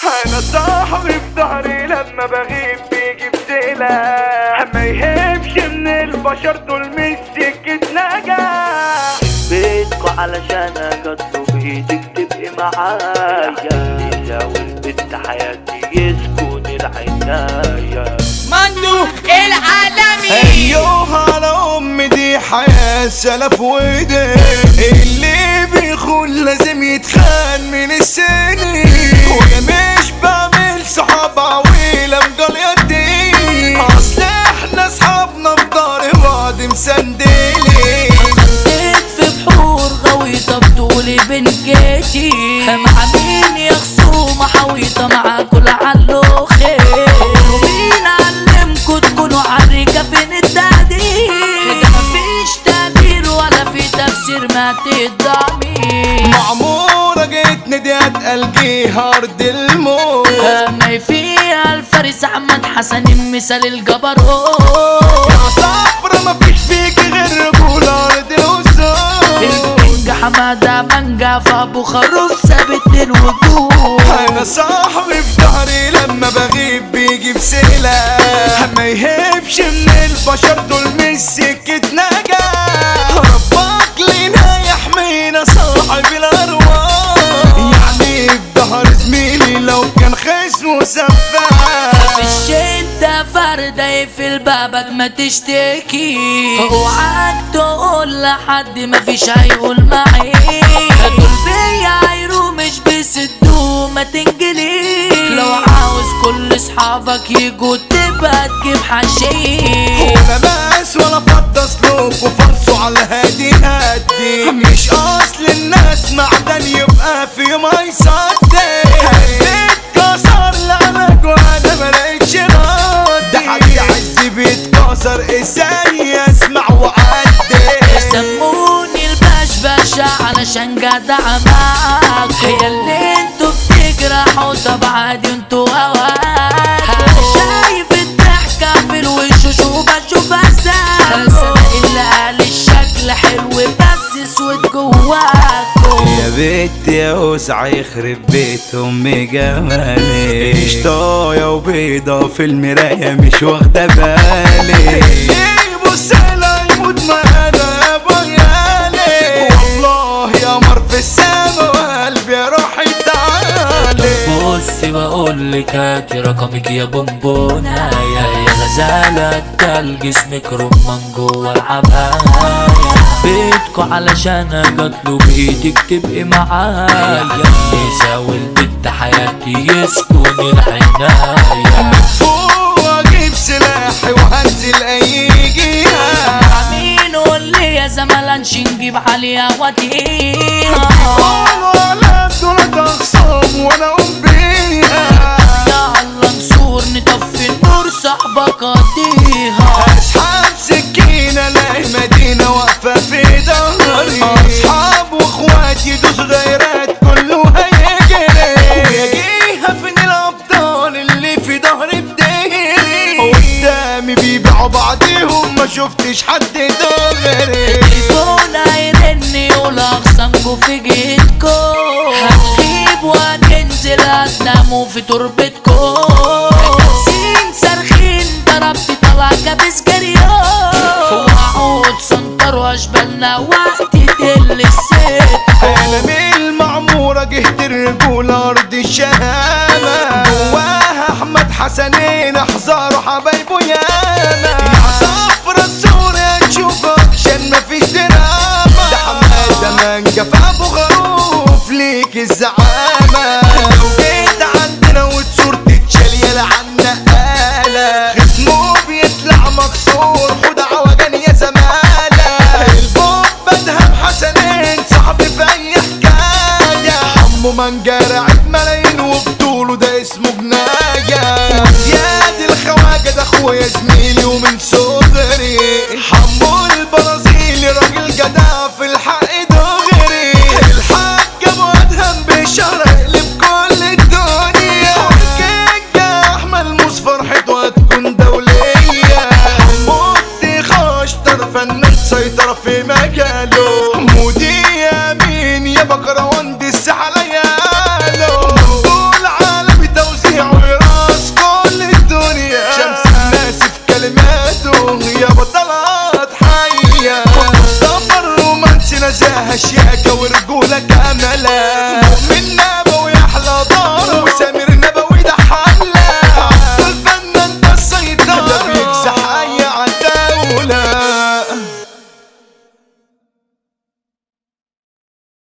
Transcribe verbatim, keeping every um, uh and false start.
انا صاحبي في ظهري لما بغيب بيجي بسلاح، ما يهمش من البشر دول مش سكة نجاح. بيتكو علشان اجطلب ايدك تبقي معايا، يزاول بنت حياتي يسكن العناية. مندو العالمي ايوه على امي دي حياة سلف وايدين، اللي بيخون لازم يتخان من السنين، وانا مش بعمل صحاب عويلة مجال يدين، اصل احنا صحابنا في دار بعض مسندلين. خطيت في بحور غويطة بطولي بنكيتي، مع مين يا خصومة حويطة مع كل علو خير، ومين علمكوا تكونوا عريكة فين التقدير، ده مفيش تقدير ولا في تفسير ما تضامين. معمورة جيتني دي اتقلقيها ارض الموت، ما فيها الفارس احمد حسن مثال الجبروت، يا صفرة مفيش فيك غير رجولة ارض الوسط، الكينج حمادة منجا في ابو خروف ثابت للوجود. انا صاحبي في ظهري لما بغيب بيجي بسلاح، ما يهبش من البشر دول مش سكة نجاح، ربك لينا يحمينا صاحب الارواح، يعني في ظهر زميلي لو كان خصمه سفاح، في الشدة فردة يقفل بابك ما تشتكي، اوعاك تقول لحد مفيش هيقول معي، دول بيعايروا مش بيسدوا ما تنجليش، لو عاوز كل اصحابك يجوا تبقى تجيب حشيش، ولا باس ولا فض سلوك وفرصوا على هادي هادي، مش اصل الناس معدن يبقى في يوم هيصدق، هديت كسر لعنك وانا ملقتش رد، ده حد عز بيتكسر ازاي اسمع وعدي، سموني البشبشة علشان جدع معاك، هي اللي انتوا بتجرحوا طب عادي انتوا هواك، شايف الضحكة في الوش وبشوف اساك، صدق اللي قال الشكل حلو بس اسود جواكوا، يا بيت يا وسع يخرب بيت امي جمالي، قشطايه وبيضه في المرايه مش واخده بالي، يبص لها يموت معانا يا بيالي، والله يا مر في السما وقلبي يا روحي تعالي. بصي بقولك هاتي رقمك يا بونبونة، يا غزالة التلج جسمك رمان جوا العباية، بيتكو علشان اجطلب بايدك تبقي معايا، يساوي البنت حياتي يسكن العناية، فوق اجيب سلاحي وهنزل اي جهة، مين قول لي يا زملانش نجيب عليها وديها، ولا دول اخصام وانا اقوم بيها، يلا نصور نطفي النور صاحبك قضيها، اسحب سكينة الاقي مدينة واقفة في ظهري، اصحاب واخوات يدوس غيرات كله هيجري، ويجيها فين الابطال اللي في ظهري بديري، قدامي بيبيعوا بعضيهم ما شفتش حد غيري، التليفون هيرن يقول اخصامكوا في جيتكو، هنغيب وهننزل هتناموا في تربتكو، كابسين صارخين ضربت طلع كابس جريو، وعود سنتر واشبالنا وقت تل الست، انا من المعمورة جهة الرجولة ارض الشهامة، جواها احمد حسنين احذروا حبايبه ياما، يا صفرة الصورة تشوفها عشان مفيش دراما، ده حمادة منجا في ابو خروف ليك الزعامة، لو جيت عندنا وتصور تتشال يلا عنا قالة، خصمه بيطلع مكسور خد عوجان يا زمالة، البوب بدهم حسنين صاحبي في اي حكاية، حمو منجا راعد ملايين وبطوله ده اسمه جناية، زياد الخواجة ده اخويا زميلي ومن صغري، حمو البرازيلي راجل جدع في الحق دغري، الحاج ابو ادهم بشهر يقلب كل الدنيا، والكينج احمد موس فرحته هتكون دولية، مودي خاشتر فنان سيطرة في مجاله، مودي يمين يا بكروان دي السحلة ياله، دول عالمي ملا مؤمن